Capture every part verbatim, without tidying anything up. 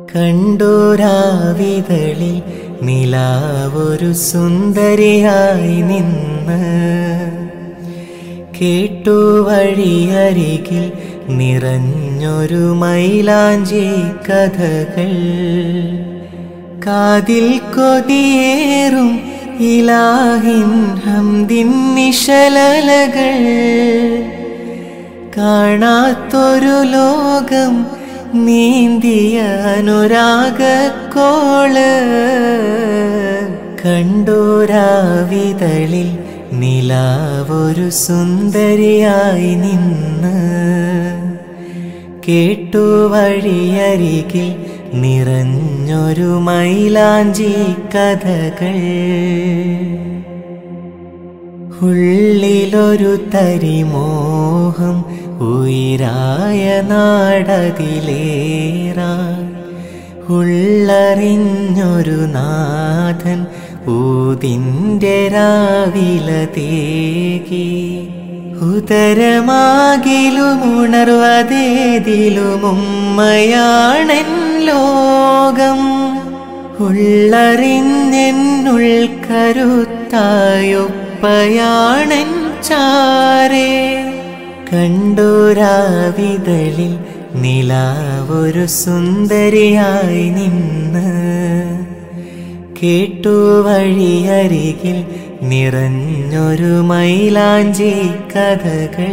കണ്ടോരാവിതളിൽ നിലാവൊരു സുന്ദരിയായി നിന്ന് കേട്ടു വഴിയരികിൽ നിറഞ്ഞൊരു മൈലാഞ്ചി കഥകൾ കാതിൽ കൊതിയേറും ഇലാഹിൻ ഹംദിൻ നിശലലകൾ കാണാത്തൊരു ലോകം നീന്തിയ അനുരാഗക്കോള് കണ്ടോരാവിതളിൽ നിലാവൊരു സുന്ദരിയായി നിന്ന് കേട്ടു വഴിയരികിൽ നിറഞ്ഞൊരു മൈലാഞ്ചി കഥകൾ ഉള്ളിലൊരു തരിമോഹം ഉയരായ നാടതിലേറാൻ ഉള്ളറിഞ്ഞൊരു നാഥൻ ഊതിൻ്റെ രാവിലതേകി ഉദരമാകിലും ഉണർവതേതിലും ഉമ്മയാണെൻ ലോകം ഉള്ളറിഞ്ഞെന്നുൾ കരുത്തായൊപ്പയാണെൻ ചാരേ കണ്ടോരാവിതളിൽ നിലാവൊരു സുന്ദരിയായി നിന്ന് കേട്ടു വഴിയരികിൽ നിറഞ്ഞൊരു മൈലാഞ്ചി കഥകൾ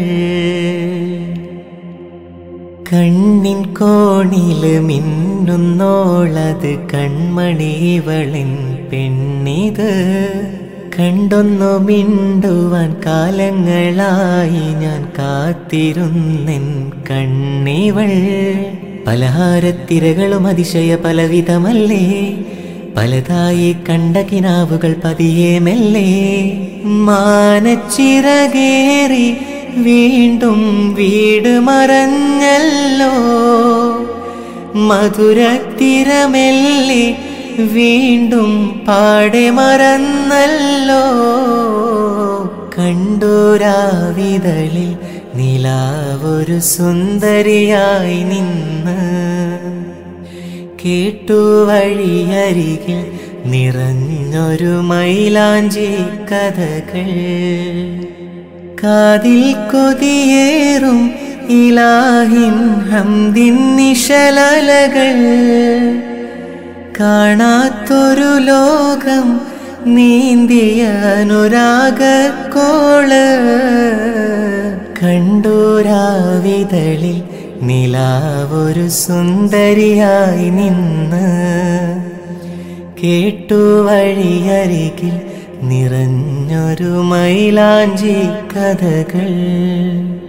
കണ്ണിൻ കോണില് മിന്നുന്നോളത് കൺമണിവളിൻ പെണ്ണിത് കണ്ടൊന്നു മിണ്ടുവാൻ കാലങ്ങളായി ഞാൻ കാത്തിരുന്നെൻ കണ്ണിവൾ പലഹാരത്തിരകളും അതിശയ പലവിധമല്ലേ പലതായി കണ്ട കിനാവുകൾ പതിയെ മെല്ലെ മാനച്ചിറകേറി വീണ്ടും വീട് മറഞ്ഞല്ലോ മധുരത്തിരമെല്ലെ വീണ്ടും പാടെ മറന്നല്ലോ കണ്ടോരാവിതളിൽ നിലാവൊരു സുന്ദരിയായി നിന്ന് കേട്ടു വഴിയരികിൽ നിറഞ്ഞൊരു മൈലാഞ്ചി കഥകൾ കാതിൽ കൊതിയേറും ഇലാഹിൻ ഹംദിൻ നിശലലകൾ കാണാത്തൊരു ലോകം നീന്തിയ അനുരാഗക്കോള് കണ്ടോരാവിതളിൽ നിലാവൊരു സുന്ദരിയായി നിന്ന് കേട്ടു വഴിയരികിൽ നിറഞ്ഞൊരു മൈലാഞ്ചി കഥകൾ.